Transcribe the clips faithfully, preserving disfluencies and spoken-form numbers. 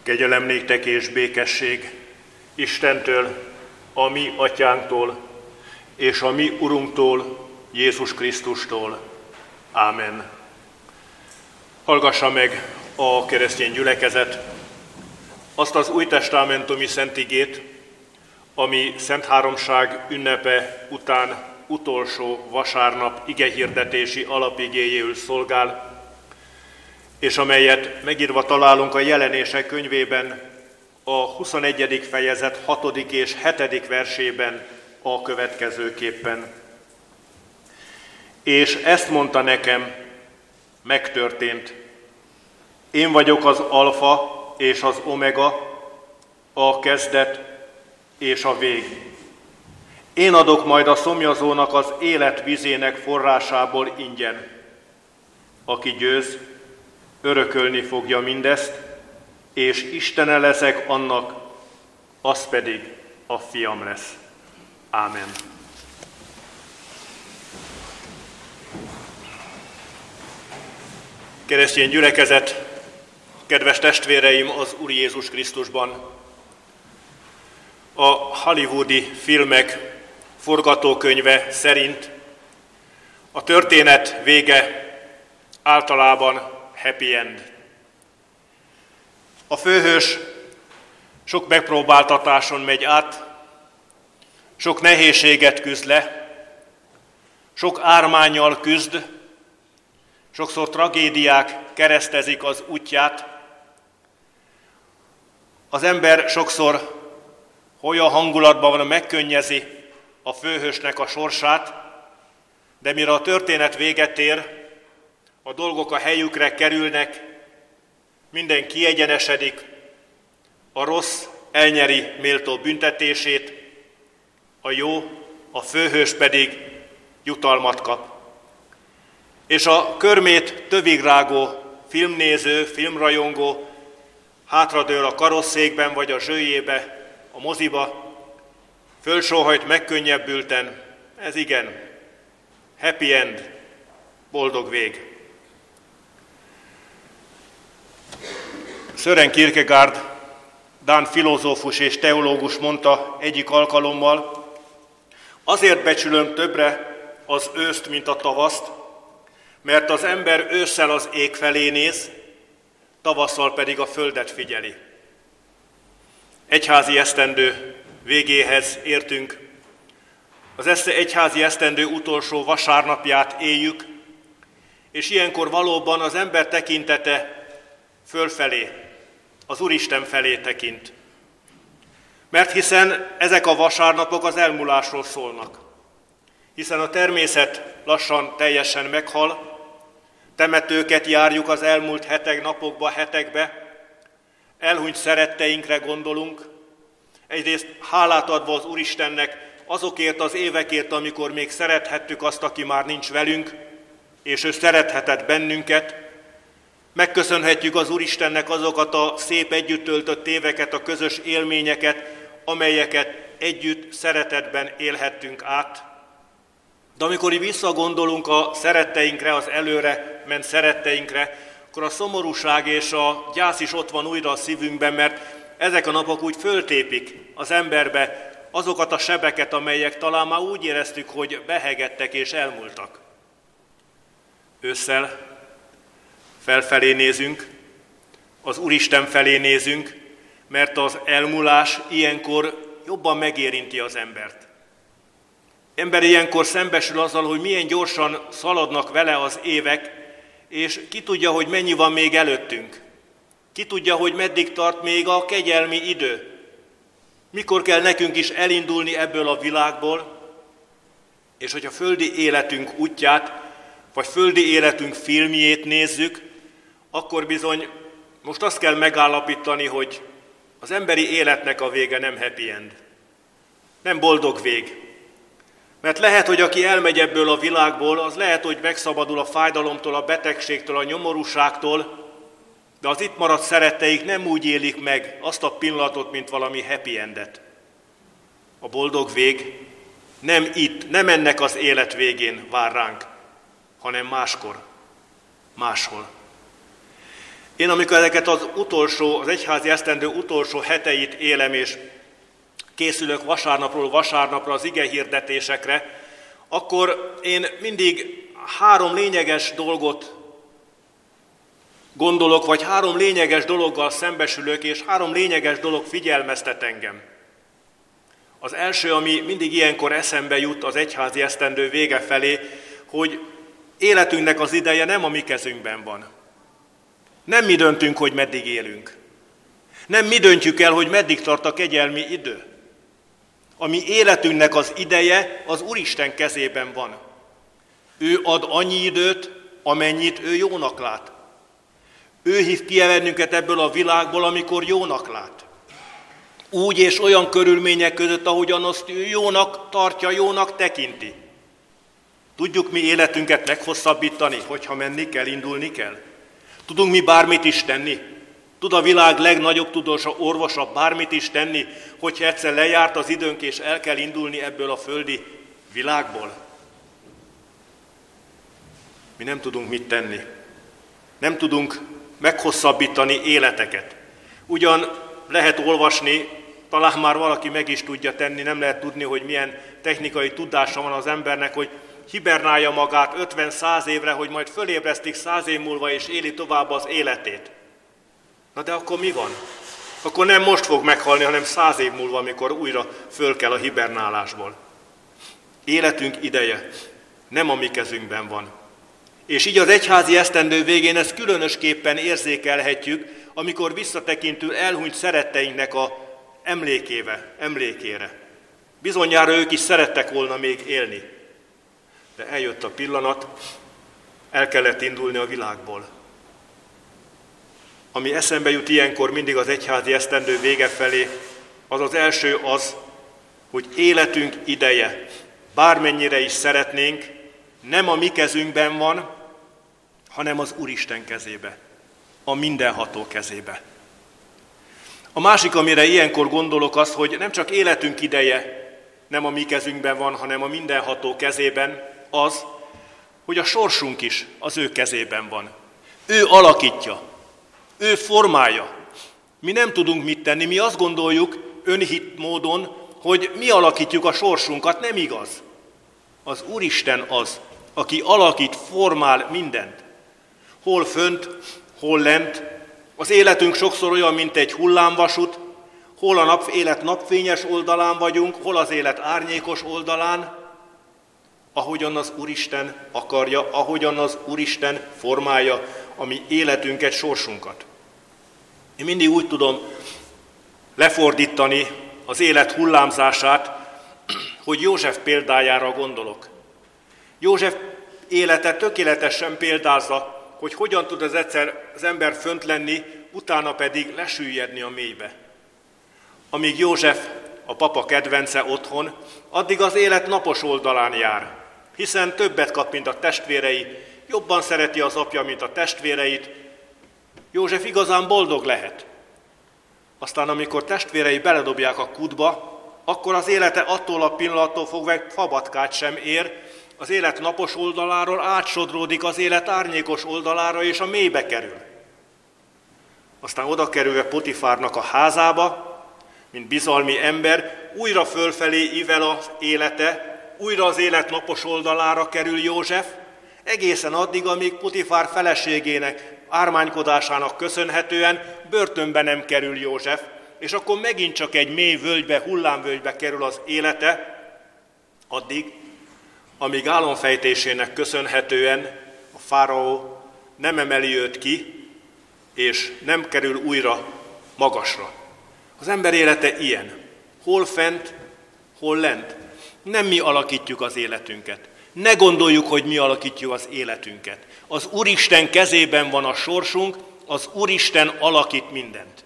Kegyelem néktek és békesség Istentől, a mi atyánktól, és a mi Urunktól, Jézus Krisztustól. Ámen. Hallgassa meg a keresztény gyülekezet azt az újtestamentumi szentigét, ami Szent Háromság ünnepe után utolsó vasárnap igehirdetési alapigéjéül szolgál, és amelyet megírva találunk a Jelenések könyvében, a huszonegyedik fejezet hatodik és hetedik versében a következőképpen. És ezt mondta nekem, megtörtént. Én vagyok az alfa és az omega, a kezdet és a vég. Én adok majd a szomjazónak az élet vizének forrásából ingyen. Aki győz, örökölni fogja mindezt, és Istene leszek annak, az pedig a fiam lesz. Ámen. Keresztény gyülekezet, kedves testvéreim az Úr Jézus Krisztusban! A hollywoodi filmek forgatókönyve szerint a történet vége általában happy end. A főhős sok megpróbáltatáson megy át, sok nehézséget küzd le, sok ármánnyal küzd, sokszor tragédiák keresztezik az útját. Az ember sokszor olyan hangulatban van, megkönnyezi a főhősnek a sorsát, de mire a történet véget ér, a dolgok a helyükre kerülnek, minden kiegyenesedik, a rossz elnyeri méltó büntetését, a jó, a főhős pedig jutalmat kap. És a körmét tövigrágó filmnéző, filmrajongó hátradől a karosszékben vagy a zsőjébe, a moziba, fölsóhajt megkönnyebbülten, ez igen, happy end, boldog vég. Søren Kierkegaard, dán filozófus és teológus mondta egyik alkalommal, azért becsülöm többre az őszt, mint a tavaszt, mert az ember ősszel az ég felé néz, tavasszal pedig a földet figyeli. Egyházi esztendő végéhez értünk. Az Esze egyházi esztendő utolsó vasárnapját éljük, és ilyenkor valóban az ember tekintete fölfelé, az Úristen felé tekint. Mert hiszen ezek a vasárnapok az elmúlásról szólnak. Hiszen a természet lassan teljesen meghal, temetőket járjuk az elmúlt hetek, napokba, hetekbe, elhunyt szeretteinkre gondolunk, egyrészt hálát adva az Úristennek azokért az évekért, amikor még szerethettük azt, aki már nincs velünk, és ő szerethetett bennünket. Megköszönhetjük az Úristennek azokat a szép együtt töltött éveket, a közös élményeket, amelyeket együtt szeretetben élhettünk át. De amikor így visszagondolunk a szeretteinkre, az előre ment szeretteinkre, akkor a szomorúság és a gyász is ott van újra a szívünkben, mert ezek a napok úgy föltépik az emberbe azokat a sebeket, amelyek talán már úgy éreztük, hogy behegettek és elmúltak. Ősszel felfelé nézünk, az Úristen felé nézünk, mert az elmúlás ilyenkor jobban megérinti az embert. Ember ilyenkor szembesül azzal, hogy milyen gyorsan szaladnak vele az évek, és ki tudja, hogy mennyi van még előttünk. Ki tudja, hogy meddig tart még a kegyelmi idő. Mikor kell nekünk is elindulni ebből a világból, és hogy a földi életünk útját, vagy földi életünk filmjét nézzük, akkor bizony most azt kell megállapítani, hogy az emberi életnek a vége nem happy end. Nem boldog vég. Mert lehet, hogy aki elmegy ebből a világból, az lehet, hogy megszabadul a fájdalomtól, a betegségtől, a nyomorúságtól, de az itt maradt szeretteik nem úgy élik meg azt a pillanatot, mint valami happy endet. A boldog vég nem itt, nem ennek az élet végén vár ránk, hanem máskor, máshol. Én amikor ezeket az utolsó, az egyházi esztendő utolsó heteit élem, és készülök vasárnapról vasárnapra az ige hirdetésekre, akkor én mindig három lényeges dolgot gondolok, vagy három lényeges dologgal szembesülök, és három lényeges dolog figyelmeztet engem. Az első, ami mindig ilyenkor eszembe jut az egyházi esztendő vége felé, hogy életünknek az ideje nem a mi kezünkben van. Nem mi döntünk, hogy meddig élünk. Nem mi döntjük el, hogy meddig tart a kegyelmi idő. A mi életünknek az ideje az Úristen kezében van. Ő ad annyi időt, amennyit ő jónak lát. Ő hív ki bennünket ebből a világból, amikor jónak lát. Úgy és olyan körülmények között, ahogyan azt ő jónak tartja, jónak tekinti. Tudjuk mi életünket meghosszabbítani, hogyha menni kell, indulni kell? Tudunk mi bármit is tenni? Tud a világ legnagyobb tudósa, orvosa bármit is tenni, hogyha egyszer lejárt az időnk, és el kell indulni ebből a földi világból? Mi nem tudunk mit tenni. Nem tudunk meghosszabbítani életeket. Ugyan lehet olvasni, talán már valaki meg is tudja tenni, nem lehet tudni, hogy milyen technikai tudása van az embernek, hogy hibernálja magát ötven-száz évre, hogy majd fölébresztik száz év múlva, és éli tovább az életét. Na de akkor mi van? Akkor nem most fog meghalni, hanem száz év múlva, amikor újra föl kell a hibernálásból. Életünk ideje nem a mi kezünkben van. És így az egyházi esztendő végén ezt különösképpen érzékelhetjük, amikor visszatekintünk elhunyt szeretteinknek a emlékéve, emlékére. Bizonyára ők is szerettek volna még élni. De eljött a pillanat, el kellett indulni a világból. Ami eszembe jut ilyenkor mindig az egyházi esztendő vége felé, az az első az, hogy életünk ideje, bármennyire is szeretnénk, nem a mi kezünkben van, hanem az Úristen kezébe, a mindenható kezébe. A másik, amire ilyenkor gondolok, az, hogy nem csak életünk ideje nem a mi kezünkben van, hanem a mindenható kezében, az, hogy a sorsunk is az ő kezében van. Ő alakítja, ő formálja. Mi nem tudunk mit tenni, mi azt gondoljuk önhit módon, hogy mi alakítjuk a sorsunkat, nem igaz. Az Úristen az, aki alakít, formál mindent. Hol fönt, hol lent. Az életünk sokszor olyan, mint egy hullámvasút, hol a nap, élet napfényes oldalán vagyunk, hol az élet árnyékos oldalán, ahogyan az Úristen akarja, ahogyan az Úristen formálja a mi életünket, sorsunkat. Én mindig úgy tudom lefordítani az élet hullámzását, hogy József példájára gondolok. József élete tökéletesen példázza, hogy hogyan tud az egyszer az ember fönt lenni, utána pedig lesüllyedni a mélybe. Amíg József a papa kedvence otthon, addig az élet napos oldalán jár, hiszen többet kap, mint a testvérei, jobban szereti az apja, mint a testvéreit. József igazán boldog lehet. Aztán, amikor testvérei beledobják a kútba, akkor az élete attól a pillanattól fogva fabatkát sem ér, az élet napos oldaláról átsodródik az élet árnyékos oldalára, és a mélybe kerül. Aztán oda kerülve Potifárnak a házába, mint bizalmi ember, újra fölfelé ível az élete, újra az élet napos oldalára kerül József, egészen addig, amíg Potifár feleségének ármánykodásának köszönhetően börtönbe nem kerül József, és akkor megint csak egy mély völgybe, hullámvölgybe kerül az élete, addig, amíg álomfejtésének köszönhetően a fáraó nem emeli őt ki, és nem kerül újra magasra. Az ember élete ilyen. Hol fent, hol lent. Nem mi alakítjuk az életünket. Ne gondoljuk, hogy mi alakítjuk az életünket. Az Úristen kezében van a sorsunk, az Úristen alakít mindent.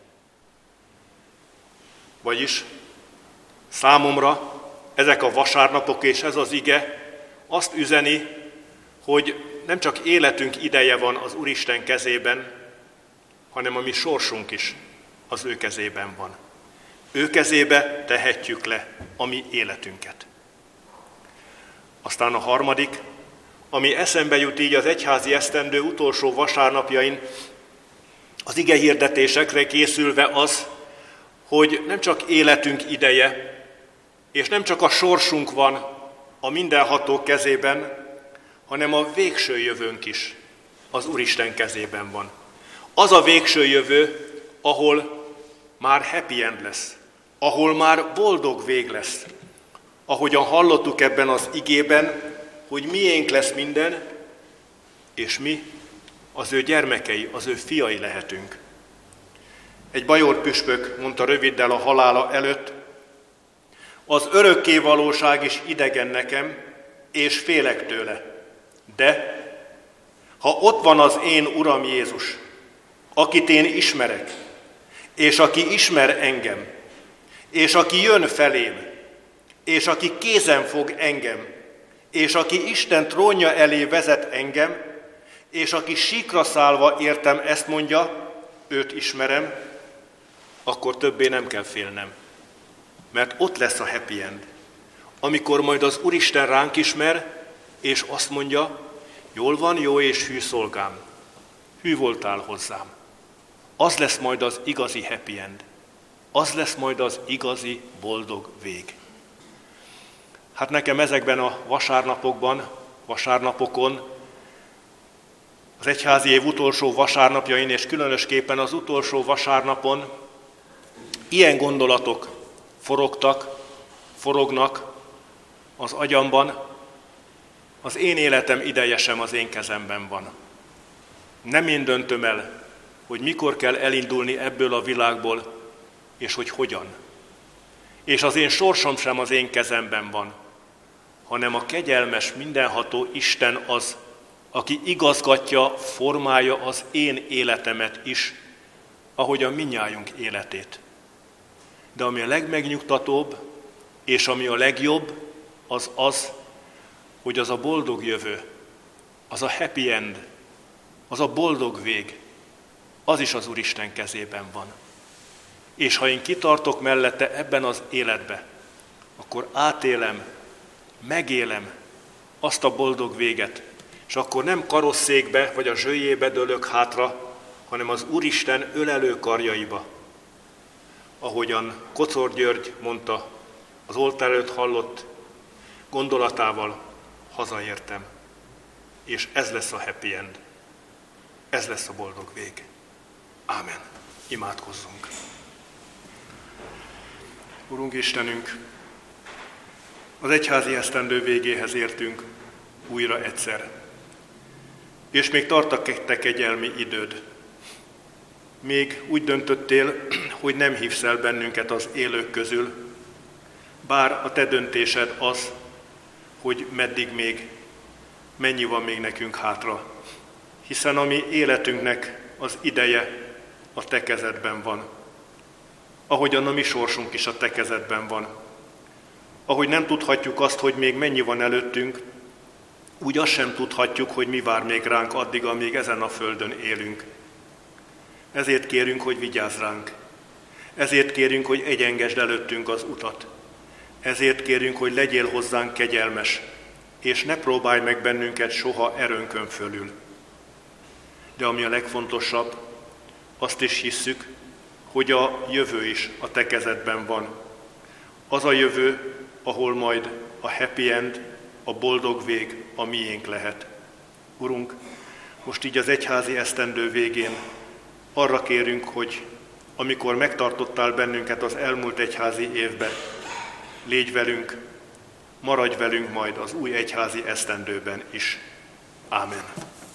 Vagyis számomra ezek a vasárnapok és ez az ige azt üzeni, hogy nem csak életünk ideje van az Úristen kezében, hanem a mi sorsunk is az ő kezében van. Ő kezébe tehetjük le a mi életünket. Aztán a harmadik, ami eszembe jut így az egyházi esztendő utolsó vasárnapjain, az ige hirdetésekre készülve az, hogy nem csak életünk ideje, és nem csak a sorsunk van a mindenható kezében, hanem a végső jövőnk is az Úristen kezében van. Az a végső jövő, ahol már happy end lesz, ahol már boldog vég lesz. Ahogyan hallottuk ebben az igében, hogy miénk lesz minden, és mi az ő gyermekei, az ő fiai lehetünk. Egy bajor püspök mondta röviddel a halála előtt, az örökké valóság is idegen nekem, és félek tőle. De ha ott van az én Uram Jézus, akit én ismerek, és aki ismer engem, és aki jön felém, és aki kézen fog engem, és aki Isten trónja elé vezet engem, és aki síkra szállva értem ezt mondja, őt ismerem, akkor többé nem kell félnem. Mert ott lesz a happy end, amikor majd az Úristen ránk ismer, és azt mondja, jól van, jó és hű szolgám, hű voltál hozzám. Az lesz majd az igazi happy end, az lesz majd az igazi boldog vég. Hát nekem ezekben a vasárnapokban, vasárnapokon, az egyházi év utolsó vasárnapjain, és különösképpen az utolsó vasárnapon ilyen gondolatok forogtak, forognak az agyamban, az én életem ideje sem az én kezemben van. Nem én döntöm el, hogy mikor kell elindulni ebből a világból, és hogy hogyan. És az én sorsom sem az én kezemben van, hanem a kegyelmes, mindenható Isten az, aki igazgatja, formálja az én életemet is, ahogy a mindnyájunk életét. De ami a legmegnyugtatóbb, és ami a legjobb, az az, hogy az a boldog jövő, az a happy end, az a boldog vég, az is az Úristen kezében van. És ha én kitartok mellette ebben az életbe, akkor átélem, megélem azt a boldog véget, és akkor nem karosszékbe vagy a zsölyébe dőlök hátra, hanem az Úristen ölelő karjaiba. Ahogyan Kocor György mondta, az oltár előtt hallott gondolatával, hazaértem. És ez lesz a happy end. Ez lesz a boldog vég. Ámen. Imádkozzunk. Urunk Istenünk, az egyházi esztendő végéhez értünk újra egyszer. És még tart a te kegyelmi időd. Még úgy döntöttél, hogy nem hívsz el bennünket az élők közül, bár a te döntésed az, hogy meddig még, mennyi van még nekünk hátra. Hiszen a mi életünknek az ideje a te kezedben van. Ahogyan a mi sorsunk is a te kezedben van. Ahogy nem tudhatjuk azt, hogy még mennyi van előttünk, úgy azt sem tudhatjuk, hogy mi vár még ránk addig, amíg ezen a földön élünk. Ezért kérünk, hogy vigyázz ránk. Ezért kérünk, hogy egyengesd előttünk az utat. Ezért kérünk, hogy legyél hozzánk kegyelmes, és ne próbálj meg bennünket soha erőnkön fölül. De ami a legfontosabb, azt is hisszük, hogy a jövő is a te kezedben van. Az a jövő, ahol majd a happy end, a boldog vég a miénk lehet. Urunk, most így az egyházi esztendő végén arra kérünk, hogy amikor megtartottál bennünket az elmúlt egyházi évbe, légy velünk, maradj velünk majd az új egyházi esztendőben is. Ámen.